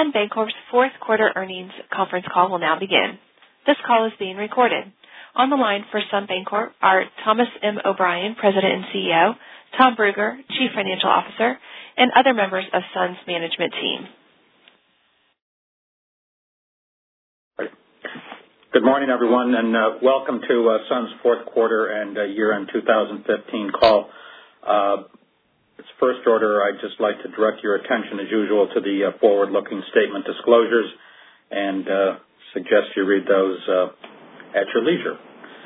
Sun Bancorp's fourth quarter earnings conference call will now begin. This call is being recorded. On the line for Sun Bancorp are Thomas M. O'Brien, President and CEO, Tom Brugger, Chief Financial Officer, and other members of Sun's management team. Good morning, everyone, and welcome to Sun's fourth quarter and year-end 2015 call. Its first order, I'd just like to direct your attention, as usual, to the forward-looking statement disclosures and suggest you read those at your leisure.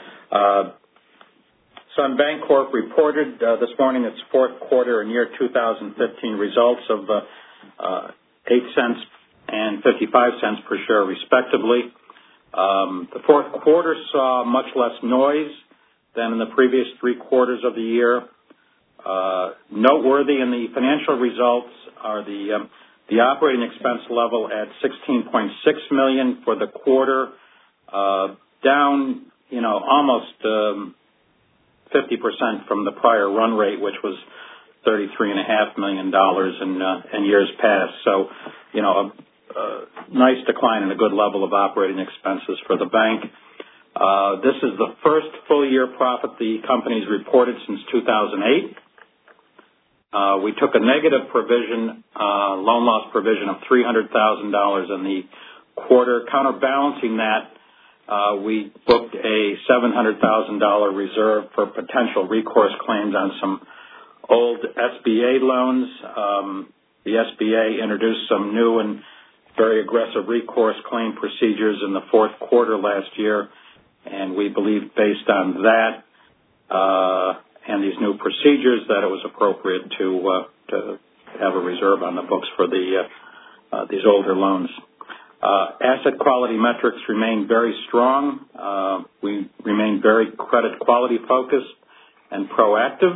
Sun Bancorp reported this morning its fourth quarter and year 2015 results of 8 cents and 55 cents per share, respectively. The fourth quarter saw much less noise than in the previous 3 quarters of the year. Noteworthy in the financial results are the operating expense level at $16.6 million for the quarter, down almost 50% from the prior run rate, which was $33.5 million in years past. So, a nice decline and a good level of operating expenses for the bank. This is the first full-year profit the company's reported since 2008. We took a negative provision, loan loss provision of $300,000 in the quarter. Counterbalancing that, we booked a $700,000 reserve for potential recourse claims on some old SBA loans. The SBA introduced some new and very aggressive recourse claim procedures in the fourth quarter last year, and we believe based on that and these new procedures that it was appropriate to have a reserve on the books for these older loans. Asset quality metrics remain very strong. We remain very credit quality focused and proactive.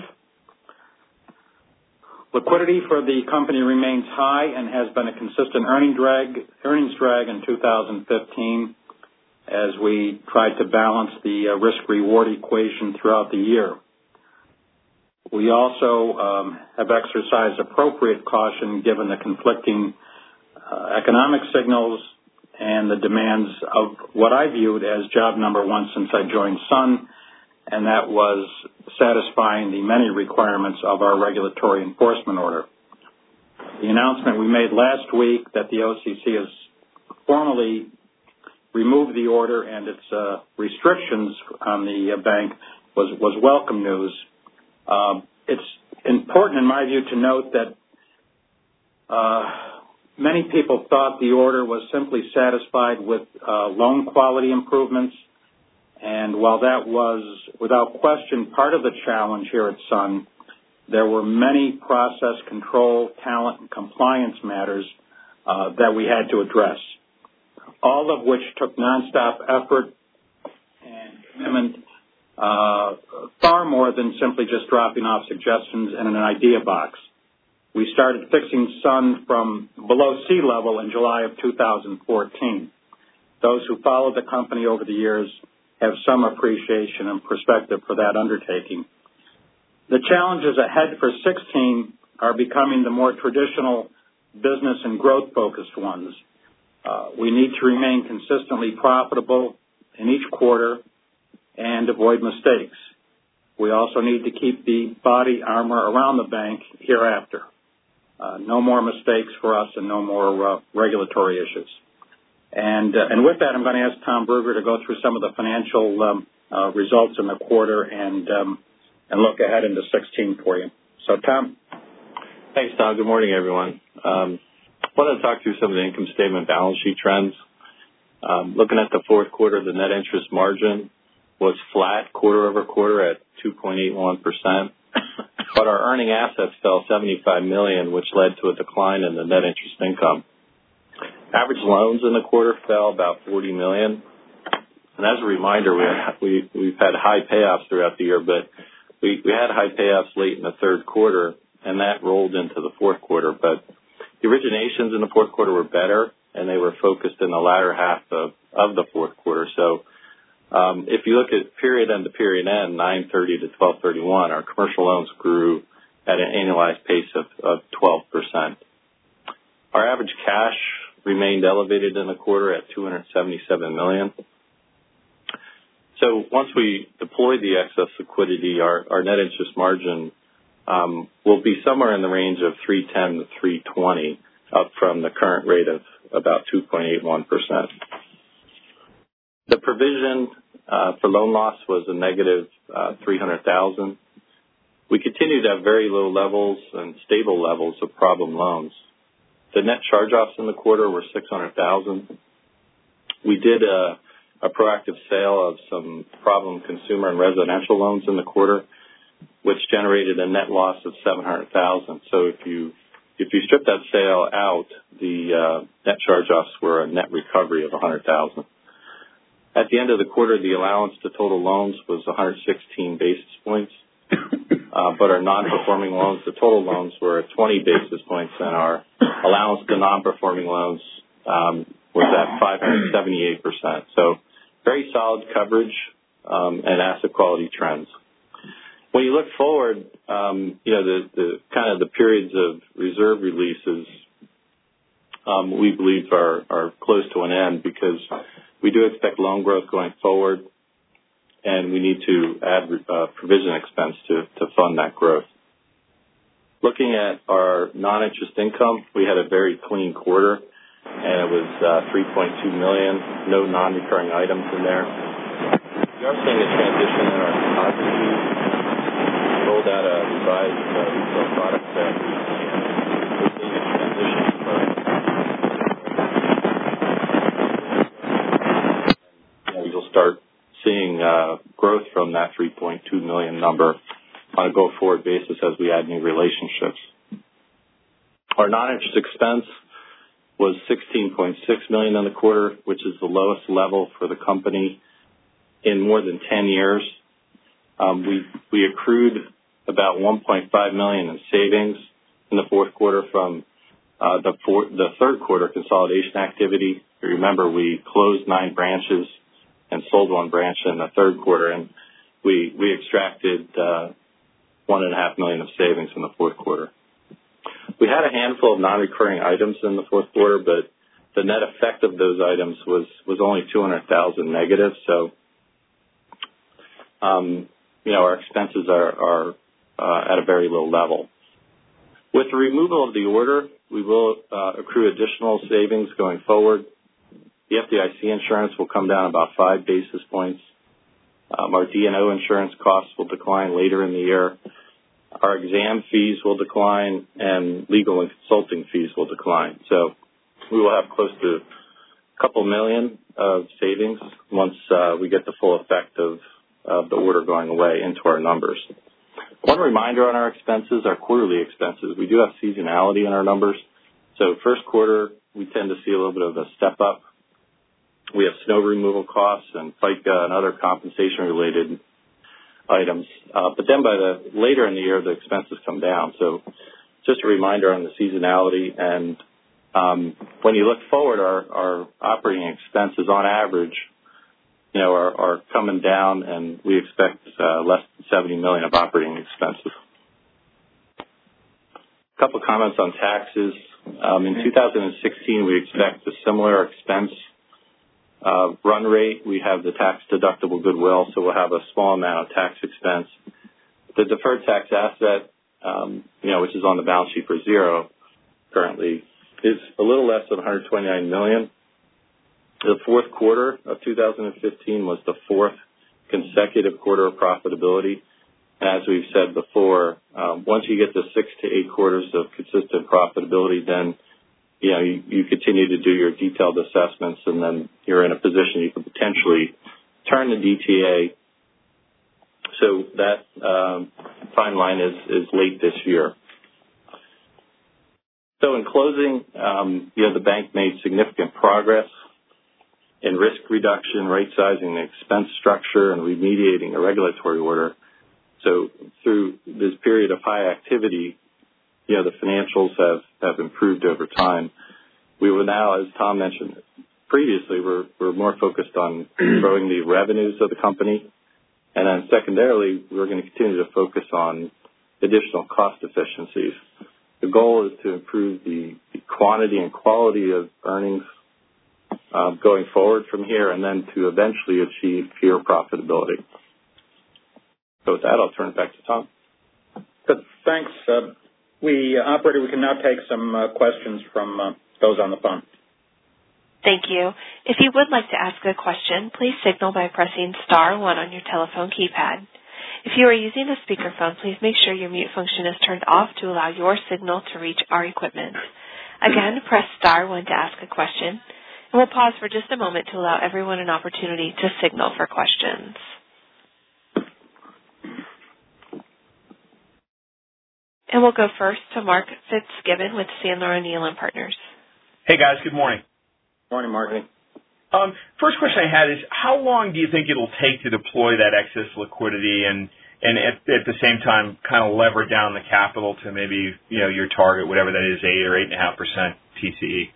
Liquidity for the company remains high and has been a consistent earnings drag in 2015 as we tried to balance the risk-reward equation throughout the year. We also have exercised appropriate caution given the conflicting economic signals and the demands of what I viewed as job number one since I joined Sun, and that was satisfying the many requirements of our regulatory enforcement order. The announcement we made last week that the OCC has formally removed the order and its restrictions on the bank was welcome news. It's important, in my view, to note that many people thought the order was simply satisfied with loan quality improvements. And while that was, without question, part of the challenge here at Sun, there were many process control, talent, and compliance matters that we had to address, all of which took nonstop effort and commitment, far more than simply just dropping off suggestions in an idea box. We started fixing Sun from below sea level in July of 2014. Those who followed the company over the years have some appreciation and perspective for that undertaking. The challenges ahead for 2016 are becoming the more traditional business and growth-focused ones. We need to remain consistently profitable in each quarter and avoid mistakes. We also need to keep the body armor around the bank hereafter. No more mistakes for us and no more regulatory issues. And with that, I'm going to ask Tom Brugger to go through some of the financial results in the quarter and look ahead into 2016 for you. So, Tom. Thanks, Tom. Good morning, everyone. I wanted to talk through some of the income statement balance sheet trends. Looking at the fourth quarter, the net interest margin was flat quarter over quarter at 2.81%, but our earning assets fell $75 million, which led to a decline in the net interest income. Average loans in the quarter fell about $40 million. And as a reminder, we've had high payoffs throughout the year, but we had high payoffs late in the third quarter, and that rolled into the fourth quarter. But the originations in the fourth quarter were better, and they were focused in the latter half of the fourth quarter. So if you look at period end to period end, 9/30 to 12/31, our commercial loans grew at an annualized pace of 12%. Our average cash remained elevated in the quarter at $277 million. So once we deploy the excess liquidity, our net interest margin will be somewhere in the range of 310 to 320, up from the current rate of about 2.81%. The provision for loan loss was a negative $300,000. We continue to have very low levels and stable levels of problem loans. The net charge-offs in the quarter were $600,000. We did a proactive sale of some problem consumer and residential loans in the quarter, which generated a net loss of $700,000. So if you strip that sale out, the net charge-offs were a net recovery of $100,000. At the end of the quarter, the allowance to total loans was 116 basis points, but our non-performing loans to total loans were at 20 basis points, and our allowance to non-performing loans was at 578%. So very solid coverage and asset quality trends. When you look forward, the kind of the periods of reserve releases we believe are close to an end because we do expect loan growth going forward, and we need to add provision expense to fund that growth. Looking at our non-interest income, we had a very clean quarter, and it was $3.2 million, no non-recurring items in there. We are seeing a transition in our deposit fees. We rolled out a revised retail product set. We're seeing a transition you'll start seeing growth from that $3.2 million number on a go-forward basis as we add new relationships. Our non-interest expense was $16.6 million in the quarter, which is the lowest level for the company in more than 10 years. We accrued about $1.5 million in savings in the fourth quarter from the third quarter consolidation activity. You remember we closed 9 branches and sold 1 branch in the third quarter, and we extracted $1.5 million of savings in the fourth quarter. We had a handful of non-recurring items in the fourth quarter, but the net effect of those items was only $200,000 negative. So, our expenses are at a very low level. With the removal of the order, we will accrue additional savings going forward. The FDIC insurance will come down about 5 basis points. Our D&O insurance costs will decline later in the year. Our exam fees will decline, and legal and consulting fees will decline. So we will have close to a couple million of savings once we get the full effect of the order going away into our numbers. One reminder on our expenses, our quarterly expenses, we do have seasonality in our numbers. So first quarter, we tend to see a little bit of a step up. We have snow removal costs and FICA and other compensation-related items. But then later in the year, the expenses come down. So just a reminder on the seasonality. And when you look forward, our operating expenses on average, are coming down, and we expect less than $70 million of operating expenses. A couple of comments on taxes. In 2016, we expect a similar expense run rate. We have the tax-deductible goodwill, so we'll have a small amount of tax expense. The deferred tax asset, which is on the balance sheet for zero currently, is a little less than $129 million. The fourth quarter of 2015 was the 4th consecutive quarter of profitability. As we've said before, once you get to 6 to 8 quarters of consistent profitability, then you continue to do your detailed assessments, and then you're in a position you can potentially turn the DTA. So that timeline is late this year. So in closing, the bank made significant progress in risk reduction, right-sizing the expense structure, and remediating a regulatory order. So through this period of high activity, the financials have improved over time. We will now, as Tom mentioned previously, we're more focused on growing the revenues of the company. And then secondarily, we're going to continue to focus on additional cost efficiencies. The goal is to improve the quantity and quality of earnings going forward from here, and then to eventually achieve peer profitability. So with that, I'll turn it back to Tom. Good. Thanks. Operator, we can now take some questions from those on the phone. Thank you. If you would like to ask a question, please signal by pressing *1 on your telephone keypad. If you are using a speakerphone, please make sure your mute function is turned off to allow your signal to reach our equipment. Again, press *1 to ask a question, and we'll pause for just a moment to allow everyone an opportunity to signal for questions. And we'll go first to Mark Fitzgibbon with Sandler O'Neill & Partners. Hey, guys. Good morning. Morning, Mark. First question I had is, how long do you think it'll take to deploy that excess liquidity and at the same time kind of lever down the capital to maybe, your target, whatever that is, 8 or 8.5% TCE?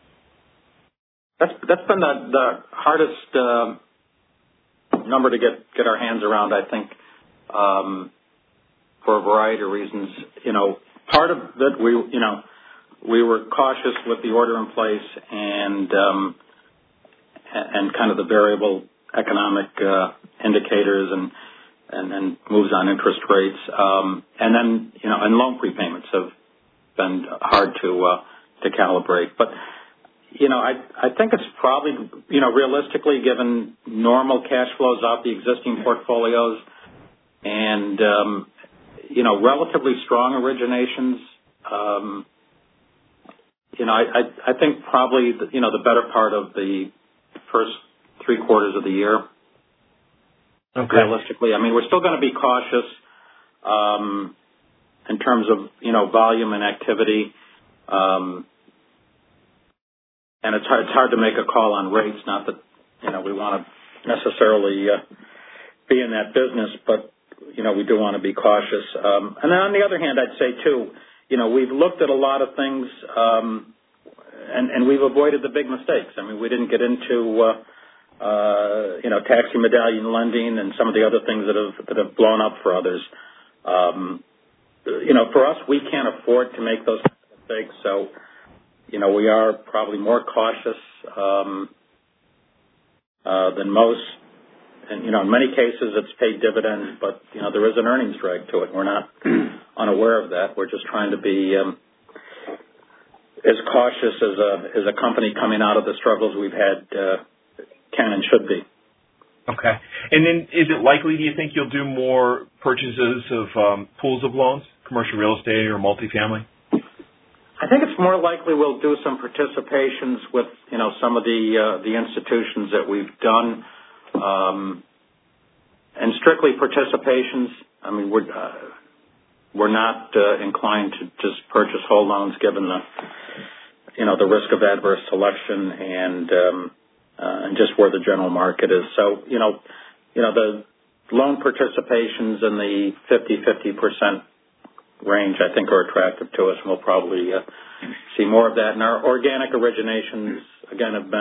That's been the hardest number to get our hands around, I think, for a variety of reasons. Part of it, we were cautious with the order in place and kind of the variable economic indicators and moves on interest rates. And then, and loan prepayments have been hard to calibrate. But, I think it's probably, realistically, given normal cash flows off the existing portfolios and, relatively strong originations, I think probably, the better part of the first 3 quarters of the year. Okay. Realistically. I mean, we're still going to be cautious in terms of, volume and activity. And it's hard to make a call on rates, not that, we want to necessarily be in that business, but, we do want to be cautious. And then on the other hand, I'd say, too, we've looked at a lot of things and we've avoided the big mistakes. I mean, we didn't get into, taxi medallion lending and some of the other things that have blown up for others. For us, we can't afford to make those mistakes. So, we are probably more cautious than most. And, in many cases, it's paid dividends, but, there is an earnings drag to it. We're not unaware of that. We're just trying to be as cautious as a company coming out of the struggles we've had can and should be. Okay. And then is it likely, do you think, you'll do more purchases of pools of loans, commercial real estate or multifamily? I think it's more likely we'll do some participations with, some of the institutions that we've done. And strictly participations. I mean, we're not inclined to just purchase whole loans given the risk of adverse selection and just where the general market is. So, the loan participations in the 50% range, I think, are attractive to us, and we'll probably see more of that. And our organic originations, again, have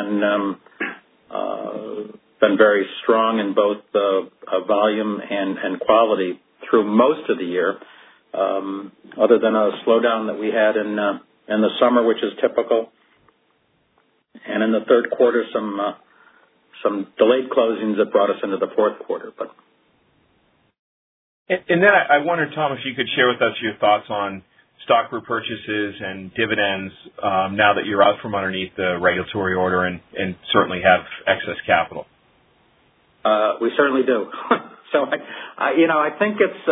been very strong in both volume and quality through most of the year, other than a slowdown that we had in the summer, which is typical, and in the third quarter some delayed closings that brought us into the fourth quarter. But and then I wondered, Tom, if you could share with us your thoughts on stock repurchases and dividends now that you're out from underneath the regulatory order and certainly have excess capital. We certainly do. So, I think it's,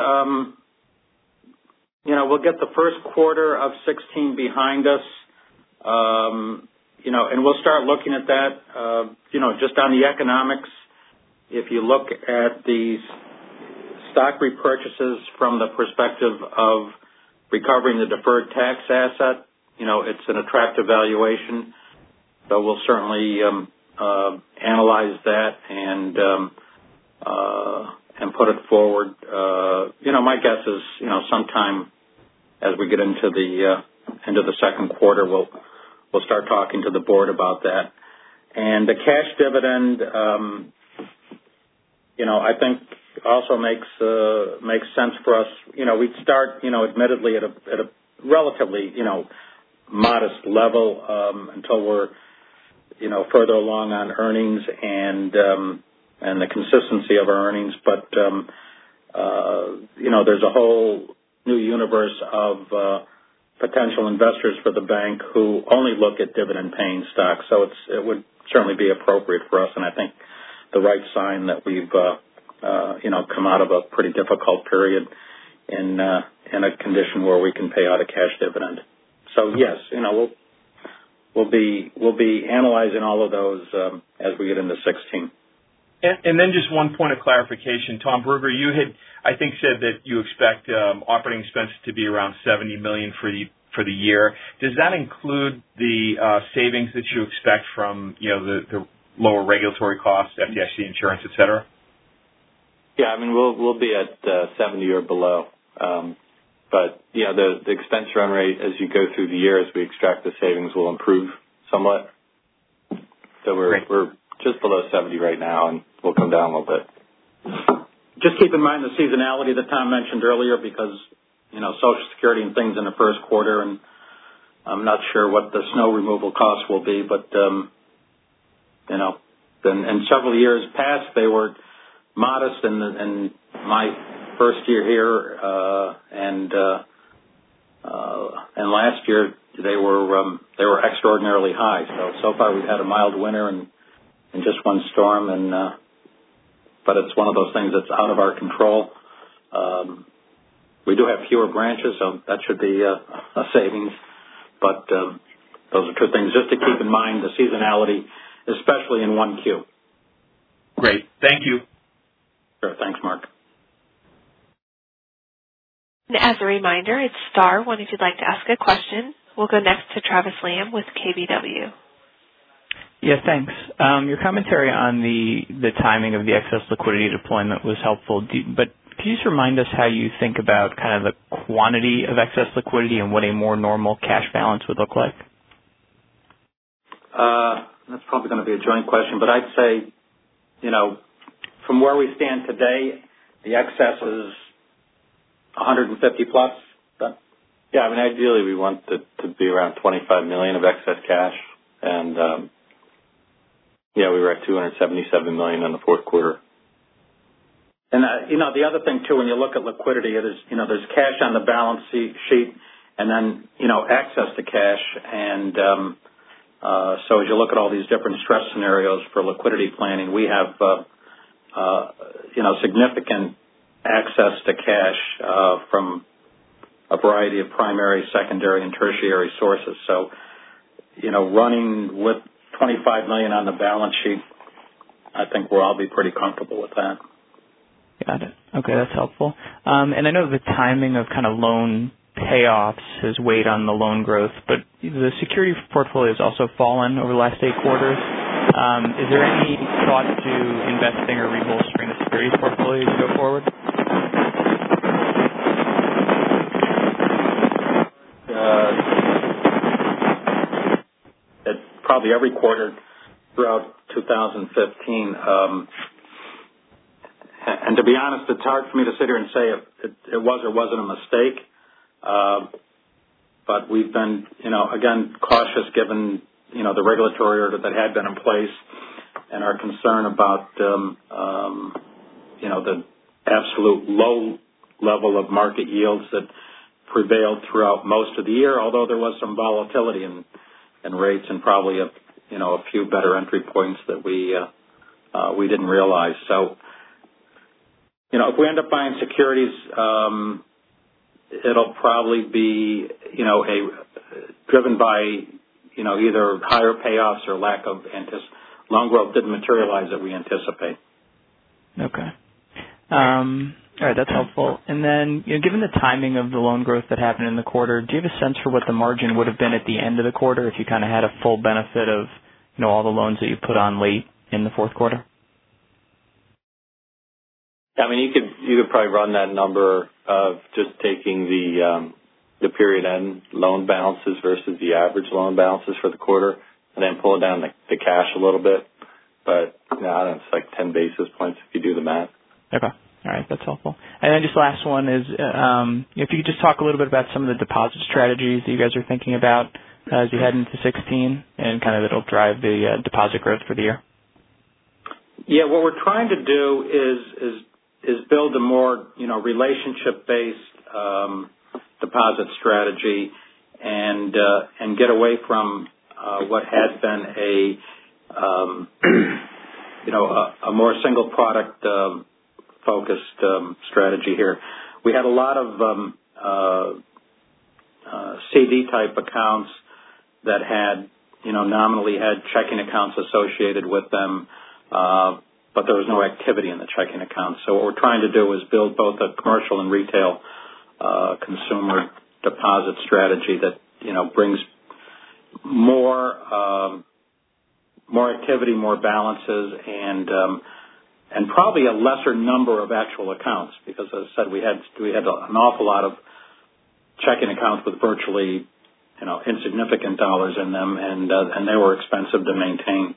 we'll get the first quarter of 2016 behind us, and we'll start looking at that, just on the economics. If you look at the stock repurchases from the perspective of recovering the deferred tax asset, it's an attractive valuation. So we'll certainly analyze that and put it forward. My guess is, sometime as we get into the second quarter, we'll start talking to the board about that. And the cash dividend, I think also makes sense for us. We'd start, admittedly at a relatively, modest level until we're further along on earnings and the consistency of our earnings. But there's a whole new universe of potential investors for the bank who only look at dividend-paying stocks. So it would certainly be appropriate for us, and I think the right sign that we've come out of a pretty difficult period in a condition where we can pay out a cash dividend. So yes, we'll be analyzing all of those as we get into 16. And then just one point of clarification, Tom Brugger, you had, I think, said that you expect operating expenses to be around $70 million for the year. Does that include the savings that you expect from the lower regulatory costs, FDIC insurance, et cetera? Yeah, I mean we'll be at 70 or below, but the expense run rate as you go through the year as we extract the savings will improve somewhat. So we're just below 70 right now, and we'll come down a little bit. Just keep in mind the seasonality that Tom mentioned earlier, because Social Security and things in the first quarter, and I'm not sure what the snow removal costs will be, but in several years past they were modest, and my first year here and last year they were extraordinarily high. So far we've had a mild winter and just one storm, and but it's one of those things that's out of our control. We do have fewer branches, so that should be a savings. But those are two things just to keep in mind, the seasonality, especially in 1Q. Great. Thank you. Sure. Thanks, Mark. As a reminder, it's star one if you'd like to ask a question. We'll go next to Travis Lamb with KBW. Yeah, thanks. Your commentary on the timing of the excess liquidity deployment was helpful, but can you just remind us how you think about kind of the quantity of excess liquidity and what a more normal cash balance would look like? That's probably going to be a joint question, but I'd say, from where we stand today, the excess is 150 plus. Yeah, I mean, ideally we want to be around $25 million of excess cash, and we were at $277 million in the fourth quarter. And the other thing too, when you look at liquidity, there's cash on the balance sheet, and then access to cash, and so as you look at all these different stress scenarios for liquidity planning, we have significant access to cash from a variety of primary, secondary, and tertiary sources. So running with $25 million on the balance sheet, I think we'll all be pretty comfortable with that. Got it. Okay, that's helpful. And I know the timing of kind of loan payoffs has weighed on the loan growth, but the security portfolio has also fallen over the last 8 quarters. Is there any thought to investing or rebolstering the securities portfolio as you go forward? Probably every quarter throughout 2015. And to be honest, it's hard for me to sit here and say it was or wasn't a mistake. But we've been, again, cautious given, the regulatory order that had been in place and our concern about, the absolute low level of market yields that prevailed throughout most of the year, although there was some volatility in rates and probably a few better entry points that we didn't realize. So, if we end up buying securities, it'll probably be, driven by, either higher payoffs or lack of loan growth didn't materialize that we anticipate. Okay. All right, that's helpful. And then, given the timing of the loan growth that happened in the quarter, do you have a sense for what the margin would have been at the end of the quarter if you kind of had a full benefit of, all the loans that you put on late in the fourth quarter? I mean, you could probably run that number of just taking the period end loan balances versus the average loan balances for the quarter, and then pull down the cash a little bit. But I don't know, it's like 10 basis points if you do the math. Okay. All right, that's helpful. And then just last one is, if you could just talk a little bit about some of the deposit strategies that you guys are thinking about. as you head into 16, and kind of it'll drive the deposit growth for the year? Yeah, what we're trying to do is build a more relationship-based deposit strategy and get away from what has been a more single product focused strategy here. We had a lot of CD type accounts that had nominally had checking accounts associated with them, but there was no activity in the checking accounts. So what we're trying to do is build both a commercial and retail consumer deposit strategy that brings more activity, more balances, and probably a lesser number of actual accounts, because as I said, we had an awful lot of checking accounts with virtually insignificant dollars in them, and they were expensive to maintain.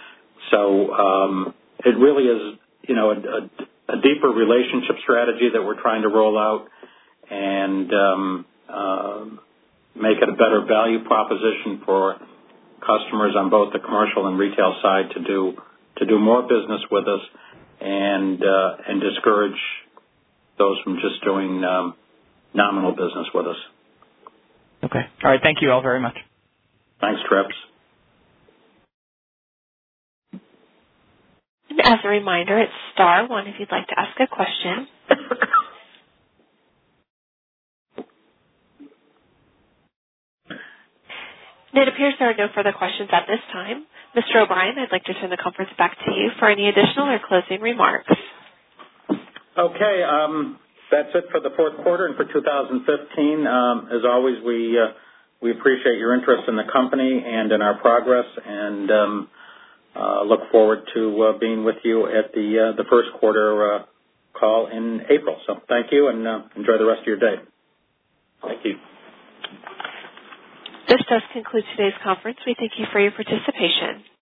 So it really is a deeper relationship strategy that we're trying to roll out and make it a better value proposition for customers on both the commercial and retail side to do more business with us and discourage those from just doing nominal business with us. Okay. All right. Thank you all very much. Thanks, Trips. And as a reminder, it's star one if you'd like to ask a question. And it appears there are no further questions at this time. Mr. O'Brien, I'd like to turn the conference back to you for any additional or closing remarks. Okay. That's it for the fourth quarter and for 2015. As always, we appreciate your interest in the company and in our progress, and look forward to being with you at the first quarter call in April. So thank you, and enjoy the rest of your day. Thank you. This does conclude today's conference. We thank you for your participation.